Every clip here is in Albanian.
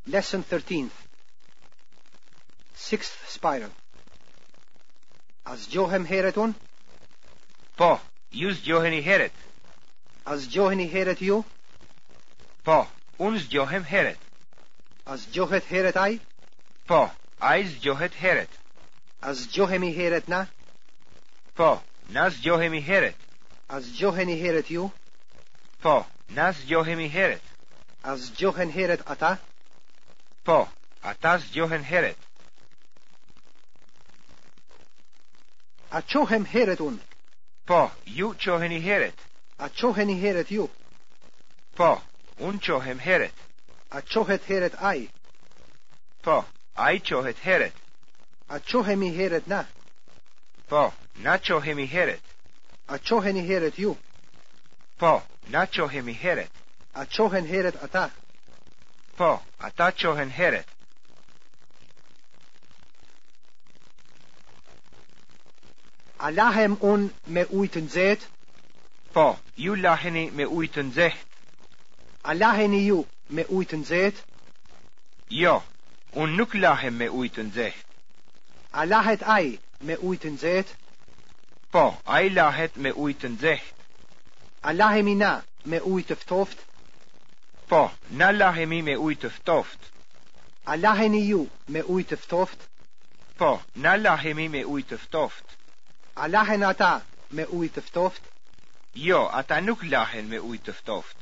Lesson 13th. Sixth spiral. As Johem Hereton, Po, jus Joheni heret. as Joheni Heret you, Po, uns Johem heret. as Johet Heret I, Po, ais Johet heret. as Johemi Heret na, Po, nas Johemi heret. as Joheni Heret you, Po, nas Johemi heret. as Johen Heret ata, Po, atas Johen heret. a Chohem Hereton, Po, ju Joheni heret. a Choheni Heret you, Po, un Johem heret. a Chohet Heret I, Po, ai Johet heret. a Chohemi Heret na, Po, na Johemi heret. a Choheni Heret you, Po, na Johemi heret. a Chohen Heret ata, Po, ata Johen heret. a Lahem un me uiten zet, Po, ju laheni me uiten zecht. a Laheni you me uiten zet, Jo, un nuk lahem me uiten zecht. a Lahet I me uiten zet, Po, ai lahet me uiten zecht. a Lahemi na me uiteftoft, Po, na lahemi me uiteftoft. a Laheni you me uiteftoft, Po, na lahemi me uiteftoft. a Lahen ata me uiteftoft, Jo, ata nuk lahen me uiteftoft.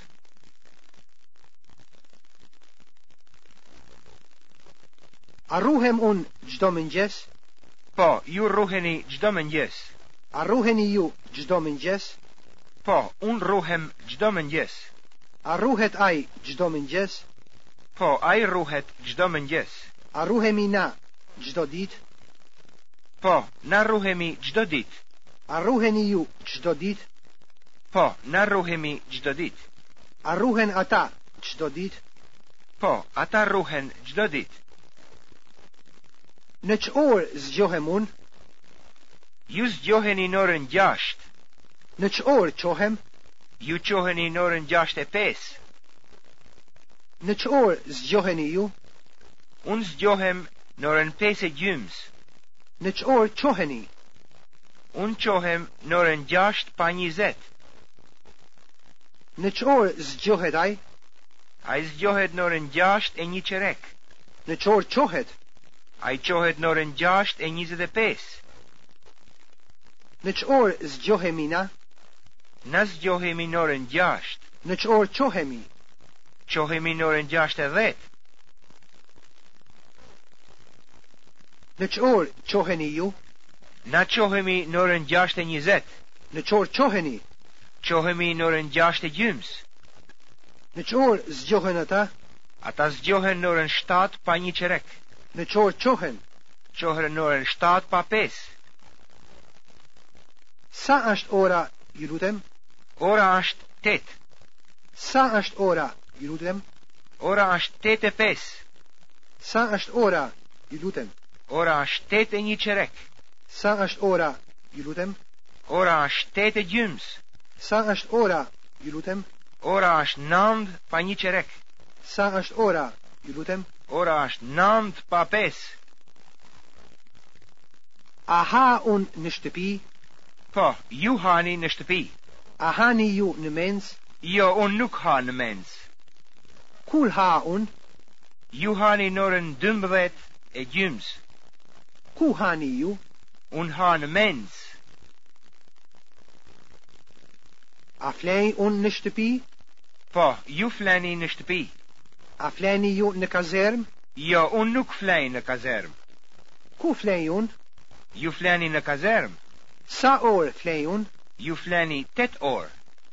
a Ruhem un jdominjes, Po, ju ruheni gjdo mëngjes. a Ruheni you jdominjes, Po, un ruhem gjdo mëngjes. a Ruhet I jdominjes, Po, ai ruhet gjdo mëngjes. a Ruhemi na jdo dit, Po, na ruhemi gjdo dit. a Ruheni you jdo dit, Po, na ruhemi gjdo dit. a Ruhen ata jdo dit, Po, ata ruhen gjdo dit. në qor zgjohem un, Ju zgjoheni norën 6. në qor qohem, Ju qoheni norën 6:05. në qor zgjoheni ju, Un zgjohem norën 5:30. në qor qoheni, Un qohem norën 6:20. në qor zgjohet I, Ai zgjohet norën 6:01. në qor qohet, Ai qohet norën 6:25. në qor zgjohemi na, Na zgjohemi norën 6. në qor qohemi, Qohemi norën 6:10. në qor qoheni ju, Na qohemi norën 6:20. në qor qoheni, Qohemi norën 6:30. në qor zgjohen ata, Ata zgjohen norën 7:01. në qor qohen, Qohen norën 7:05. sa është ora, ju lutem, Ora është 8. sa është ora, ju lutem, Ora është 8:05. sa është ora, ju lutem, Ora është 8:01. sa është ora, ju lutem, Ora është 8:30. sa është ora, ju lutem, Ora është 9:01. sa është ora, ju lutem, Ora është 9:05. a ha un në shtëpi, Po, ju hani në shtëpi. a hani ju në mens, Jo, unë nuk ha në mens. kur ha un, Ju hani norën 12:30. ku hani ju, Unë ha në mens. a flej un në shtëpi, Po, ju fleni në shtëpi. a fleni ju në kazerm, Jo, unë nuk flej në kazerm. ku flej un, Ju fleni në kazerm. sa orë flej un, Ju fleni 8 orë.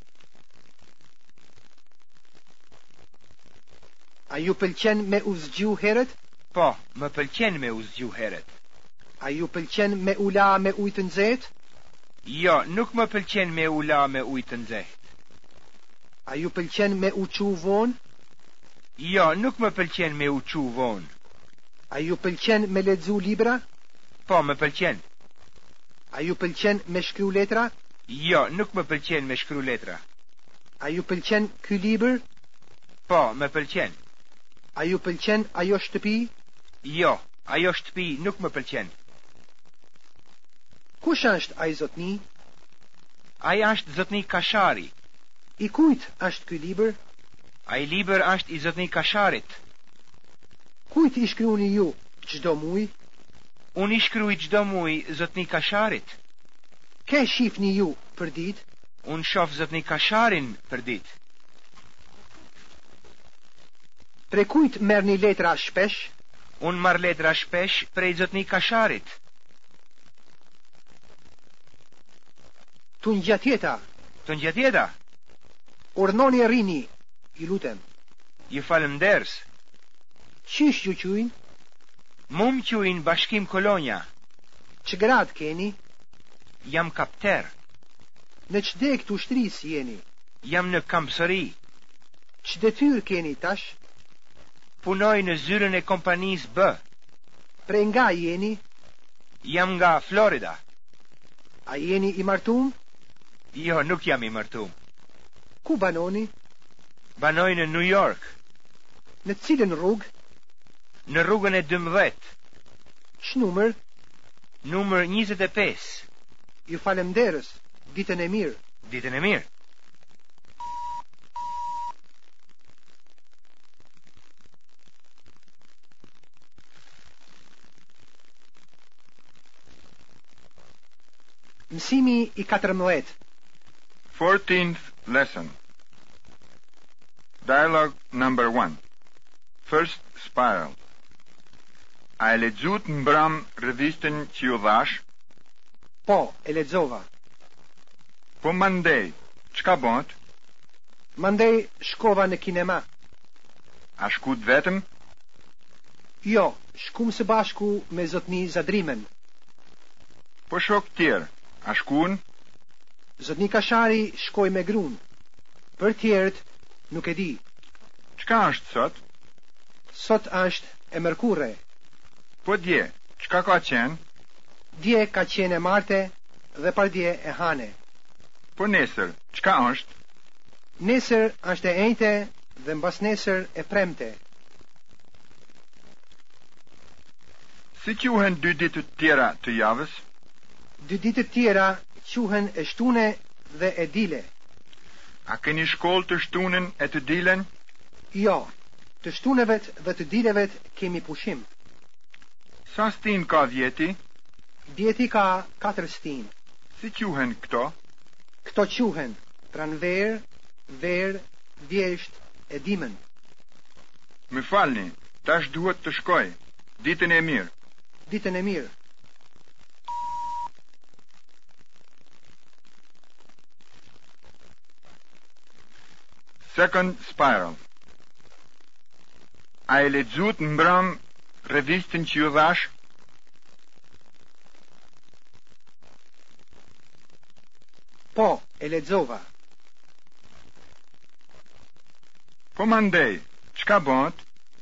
a ju pëlqen me u zgju heret, Po, më pëlqen me u zgju heret. a ju pëlqen me ula me ujtë nxehtë, Jo, nuk më pëlqen me ula me ujë të nxehtë. a ju pëlqen me u qu vonë, Jo, nuk më pëlqen me u qu vonë. a ju pëlqen me lexu libra, Po, më pëlqen. a ju pëlqen me shkru letra, Jo, nuk më pëlqen me shkru letra. a ju pëlqen ky libër, Po, më pëlqen. A ju pëlqen ajo shtëpi? Jo, ajo shtëpi nuk më pëlqen. Kush është ai zotni? Ai është zotni Kashari. I kujt është ky libër? Ai libër është i zotni Kasharit. Kujt I shkruani ju çdo muaj? Unë I shkruaj çdo muaj zotni Kasharit. Ke shifni ju për ditë? Unë shoh zotni Kasharin për ditë. Pre kujt merrni letra shpesh? Unë marr letra shpesh prej zotni Kasharit. Tungjatjeta, Të ngjatjeta, urnoni rrini, ju lutem. ju falënders. Qish ju quajnë? Mu më quajnë Bashkim Kolonja. Ç'grad keni? Jam kapter. Në çdek të ushtrisë jeni? Jam në kampsori. Ç'detyrë keni tash? Punoj në zyrën e kompanisë B. Prej nga jeni? Jam nga Florida. A jeni I martum? Jo, nuk jam I martum. Ku banoni? Banoj në New York, Në cilën rrugë? në rrugën e 12, Ç'numër? numër 25. Ju falemderës, ditën e mirë. Ditën e mirë. Mësimi I 14. 14th lesson. Dialogue number 1. First spiral. A e lexuat mbram revistën që ju dhash? Po, e lexova. Po mandej, çka bëhet? Mandej shkova në kinema. A shkut vetëm? Jo, shkum së bashku me zotni Zadrimen. Po shok tjerë, a shkuan? Zotni Kashari shkoj me grun. Për tjerët nuk e di. Çka është sot? Sot është e mërkurre. Po dje, çka ka qenë? Dje ka qenë e marte dhe pardje e hane. Po nesër, çka është? Nesër është e enjte dhe mbas nesër e premte. Si quhen 2 ditë të tjera të javës? 2 ditë tjera quhen e shtune dhe e dile. A keni shkollë të shtunën e të dilen? Jo, të shtunevet dhe të dilevet kemi pushim. Sa stin ka vjeti? Djeti ka 4 stin. Si quhen këto? Këto quhen pranver, ver, vjesht, e dimën. Më falni, tash duhet të shkoj. Ditën e mirë. Ditën e mirë. Second spiral. A e lexuat mbram revistën që ju dhash? Po, e lexova. Po mandej, çka bëhet?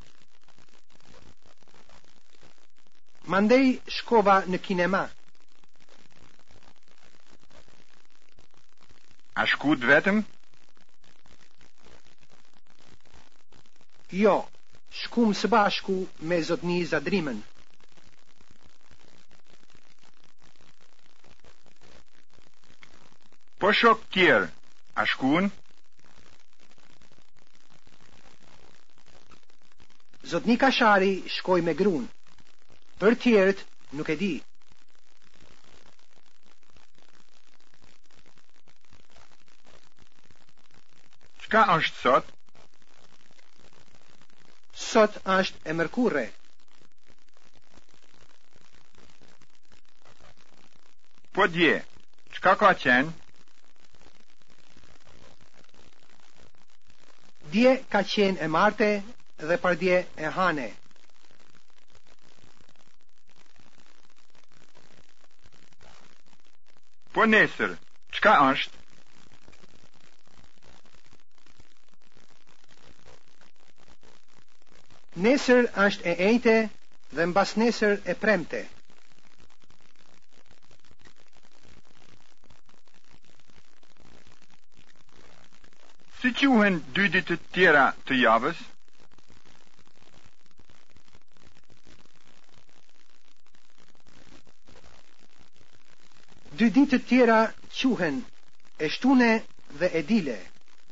Mandej shkova në kinema. A shkut vetëm? Jo, shkum së bashku me zotni Zadrimen. Po shok tjerë, a shkuan? Zotni Kashari shkoj me grun. Për tjerët nuk e di. Çka është sot? Sot është e mërkurre. Po dje, çka ka qenë? Dje ka qenë e marte dhe pardje e hane. Po nesër, çka është? Nesër është e enjte dhe mbas nesër e premte. Si quhen 2 ditë të tjera të javës? Dy ditë të tjera quhen e shtune dhe e dile.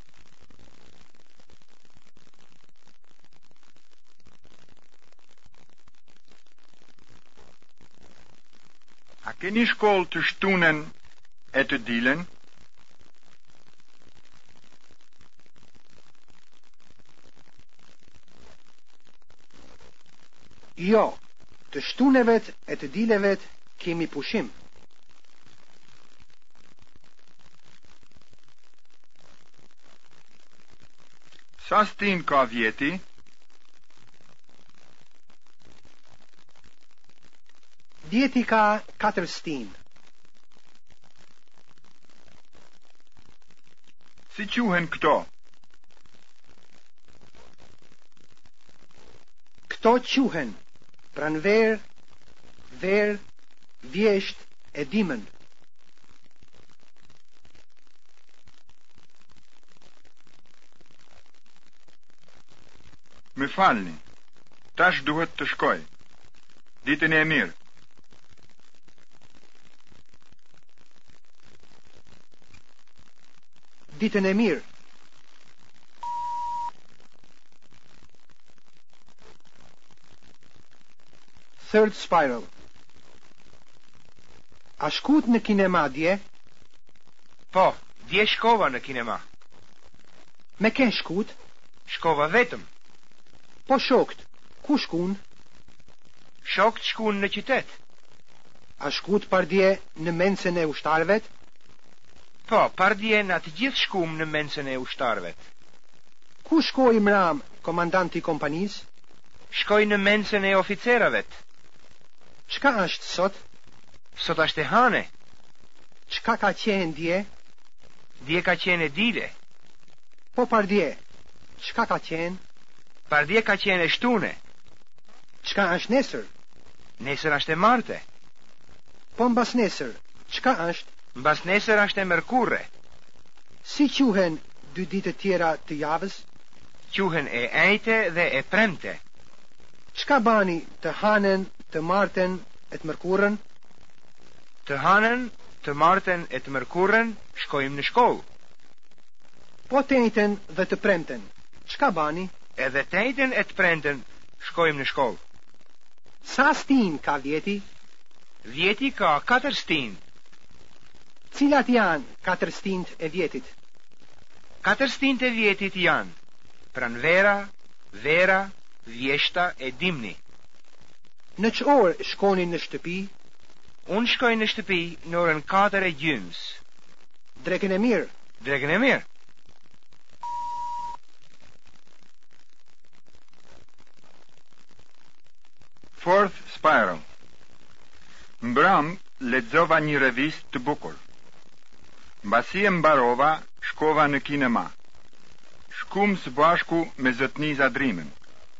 A keni shkollë të shtunen e të dilen? Jo, të shtunevet e të dilevet kemi pushim. Sa stin ka vjeti? Vjeti ka 4 stin. Si quhen këto? Këto quhen pranver, ver, vjesht e dimën. Më falni, tash duhet të shkoj. Ditën e mirë. Ditën e mirë. Third spiral. A shkut në kinema dje? Po, dje shkova në kinema. Me ken shkut? Shkova vetëm. Po shokt, ku shkun? Shokt shkun në qytet. A shkut pardje në mensën e ushtarëvet? Po, pardje në të gjithë shkum në mensën e ushtarëvet. Ku shkoi mram komandanti i kompanisë? Shkoj në mensën e oficeravet. Çka është sot? Sot është e hane. Çka ka qenë dje? Dje ka qenë e dile. Po pardje, çka ka qenë? Pardje ka qenë e shtune. Çka është nesër? Nesër është e marte. Po mbas nesër, çka është? Mbas nesër është e mërkurre. Si quhen 2 ditë tjera të javës? Quhen e ejte dhe e premte. Çka bani të hanën, të martën e të mërkurën? Të hanën, të martën e të mërkurën shkojmë në shkollë. Po të njëjtën dhe të premten, çka bani? Edhe të ejten e të premten shkojmë në shkollë. Sa stin ka vjeti? Vjeti ka 4 stin. Cilat janë 4 stint e vjetit? 4 stint e vjetit janë pranvera, vera, vjeshta e dimni. Në ç'orë shkonin në shtëpi? Unë shkoj në shtëpi në orën 4:30. Drekën e mirë. Drekën e mirë. Fourth spiral. Mbram lexova një revistë të bukur. Mbasi e mbarova, shkova në kinema. Shkum së bashku me zotni Zadrimën.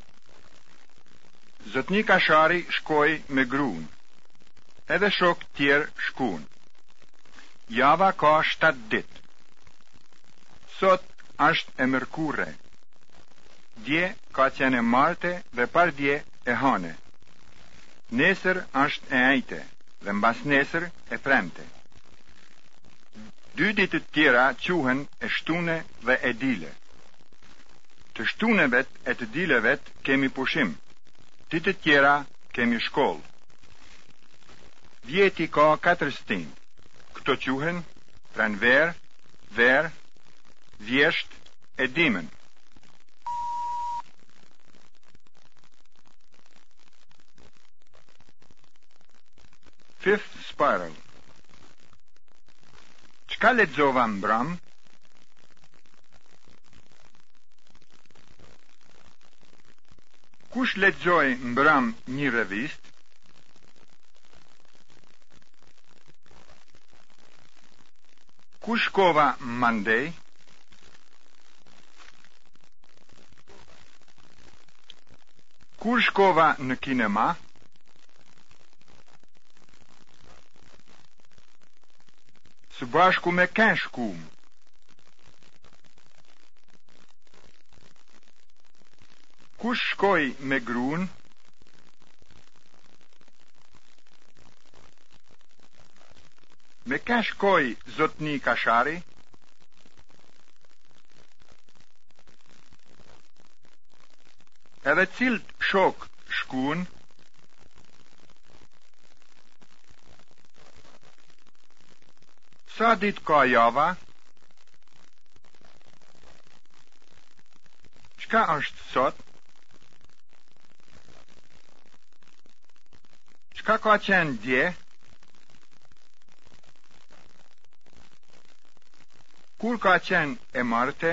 Zotni Kashari shkoi me gruën. Edhe shok tjerë shkuën. Java ka 7 ditë. Sot është e mërkurre. Dje ka qenë e marte dhe pardje e hane. Nesër është e ejte dhe mbas nesër e premte. 2 ditë tjera quhen e shtune dhe e dile. Të shtunevet e të dilevet kemi pushim. Ditë tjera kemi shkollë. Vjeti ka 4 stin. Këto quhen pranver, ver, vjesht e dimën. Fifth spiral. Çka lexova mbram? Kush lexoi mbram një revistë? Kush shkova mandej? Kur shkova në kinema? Së bashku me ken shkum? Kush shkoj me gruën? Me Le ka shkoj zotni Kashari? Edhe cilët shok shkuën? Sa dit ka java? Çka është sot? Çka ka qenë dje? Kur ka qenë e marte?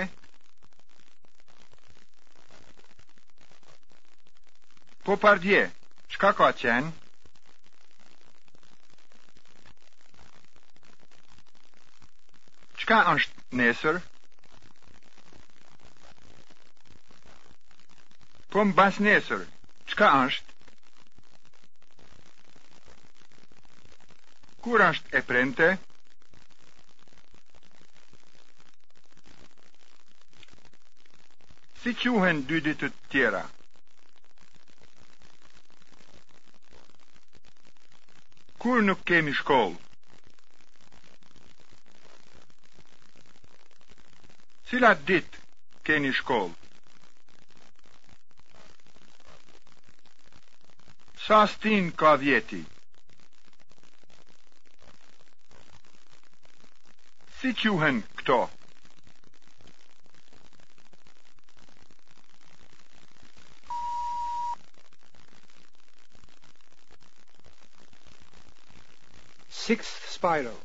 Po pardje, çka ka qenë? Çka është nesër? Po mbas nesër, çka është? Kur është e premte? Si quhen dy ditët tjera? Kur nuk kemi shkollë? Cilat ditë keni shkollë? Sa stin ka vjeti? Si quhen këto? Sixth spiral.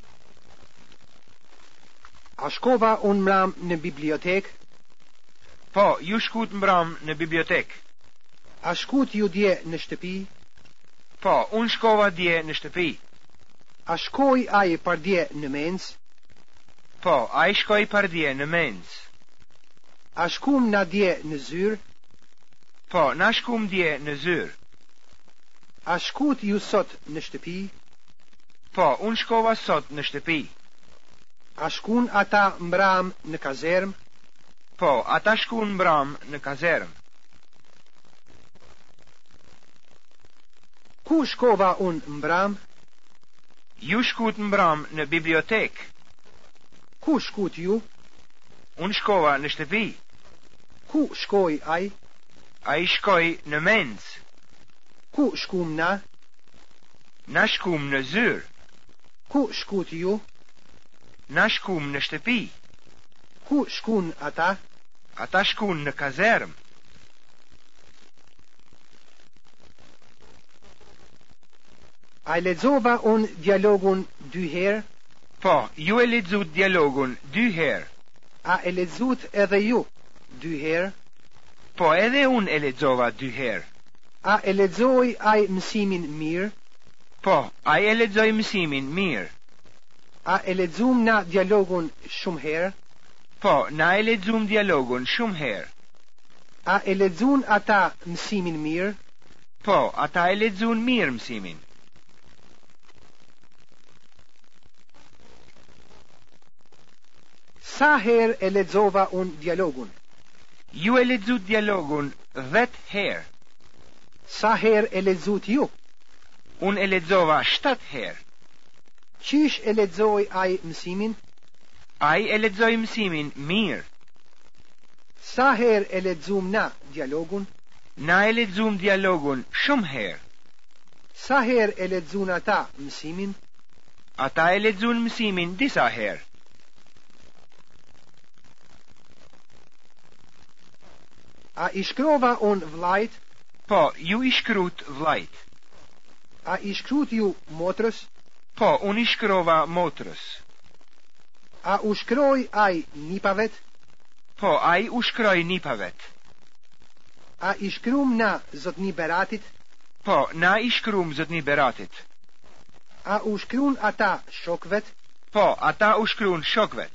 A shkova unë mram në bibliotek? Po, ju shkut mbram në bibliotek. A shkut ju dje në shtëpi? Po, unë shkova dje në shtëpi. A shkoj ai par dje në mens? Po, ai shkoj par dje në mens. A shkum na dje në zyr? Po, na shkum dje në zyr. A shkut ju sot në shtëpi? Po, unë shkova sot në shtëpi. A shkun ata mbram në kazerm? Po, ata shkun mbram në kazerm. Ku shkova unë mbram? Ju shkut mbram në bibliotek. Ku shkut ju? Unë shkova në shtëpi. Ku shkoj ai? Ai shkoj në mens. Ku shkum na? Na shkum në zyr. Ku shkut ju? Na shkum në shtëpi. Ku shkun ata? Ata shkun në kazerm. A lexova unë dialogun 2 herë? Po, ju e lexut dialogun 2 herë. A e lexut edhe ju 2 herë? Po, edhe unë e lexova 2 herë. A e lexoi ai mësimin mirë? Po, ai e lexoi mësimin mirë. A e lexum na dialogun shumë herë? Po, na e lexum dialogun shumë herë. A e lexun ata mësimin mirë? Po, ata e lexun mirë mësimin. Sa herë e lexova unë dialogun? Ju e lexut dialogun 10 herë. Sa herë e lexut ju? Unë e lexova 7 herë. Qish e lexoi ai mësimin? Ai e lexoi mësimin mirë. Sa herë e lexum na dialogun? Na e lexum dialogun shumë herë. Sa herë e lexun ata mësimin? Ata e lexun mësimin disa herë. A i shkrova unë vllajt? Po, ju i shkrut vllajt. A i shkrut ju motrës? Po, unë i shkrova motrës. A u shkroj ai nipavet? Po, ai u shkroj nipavet. A i shkrum na zotni Beratit? Po, na i shkrum zotni Beratit. A u shkrun ata shokvet? Po, ata u shkrun shokvet.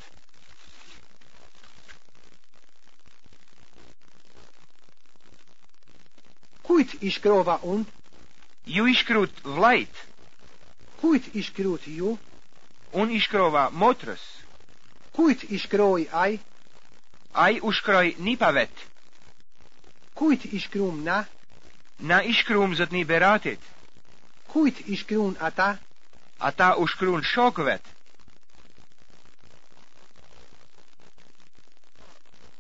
Kujt i shkrova unë? Ju i shkrut vllajt. Kujt i shkrut ju? Unë i shkrova motrës. Kujt i shkroj ai? Ai u shkroj nipavet. Kujt i shkrum na? Na i shkrum zotni Beratit. Kujt i shkrun ata? Ata u shkrun shokëvet.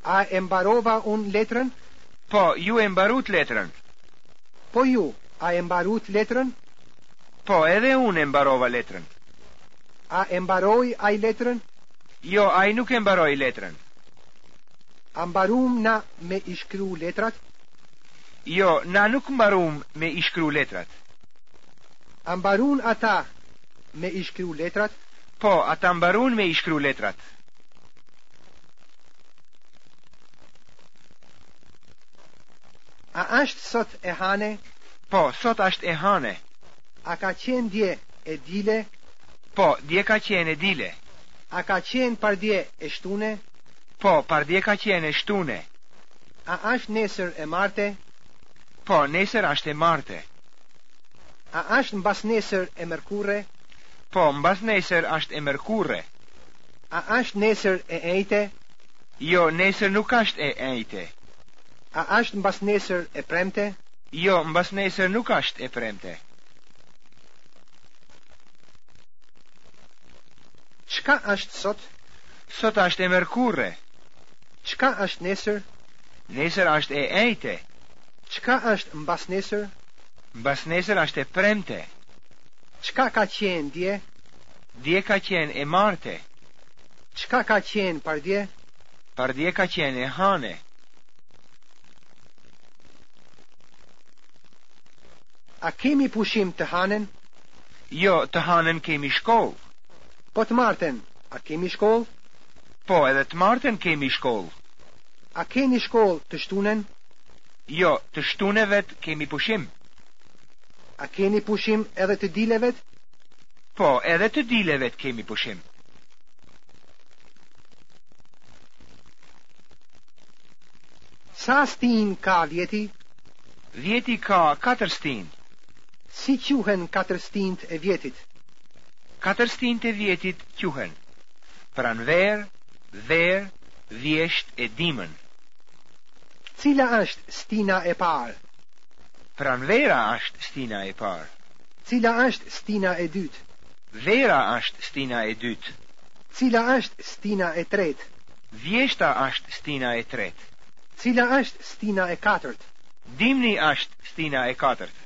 A e mbarova unë letrën? Po, ju e mbarut letrën. Po ju, a e mbarut letrën? Po, edhe unë e mbarova letrën. A e mbaroi ai letrën? Jo, ai nuk e mbaroi letrën. A mbarum na me i shkru letrat? Jo, na nuk mbarum me i shkru letrat. A mbarun ata me i shkru letrat? Po, ata mbarun me i shkru letrat. A është sot e hane? Po, sot është e hane. A ka qenë dje e dile? Po, dje ka qenë e dile. A ka qenë pardje e shtune? Po, pardje ka qenë e shtune. A është nesër e marte? Po, nesër është e marte. A është mbas nesër e mërkurre? Po, mbas nesër është e mërkurre. A është nesër e ejte? Jo, nesër nuk është e ejte. A është mbas nesër e premte? Jo, mbas nesër nuk është e premte. Çka është sot? Sot është e mërkurre. Çka është nesër? Nesër është e ejte. Çka është mbas nesër? Mbas nesër është e premte. Çka ka qenë dje? Dje ka qenë e marte. Çka ka qenë pardje? Pardje ka qenë e hane. A kemi pushim të hanen? Jo, të hanën kemi shkollë. Po të martën, a kemi shkollë? Po, edhe të martën kemi shkollë. A keni shkollë të shtunen? Jo, të shtunevet kemi pushim. A keni pushim edhe të dilevet? Po, edhe të dilevet kemi pushim. Sa stin ka vjeti? Vjeti ka 4 stin. Si quhen 4 stint e vjetit? 4 stint e vjetit quhen pranver, ver, vjesht e dimën. Cila është stina e parë? Pranvera është stina e parë. Cila është stina e dytë? Vera është stina e dytë. Cila është stina e tretë? Vjeshta është stina e tretë. Cila është stina e katërt? Dimni është stina e katërt.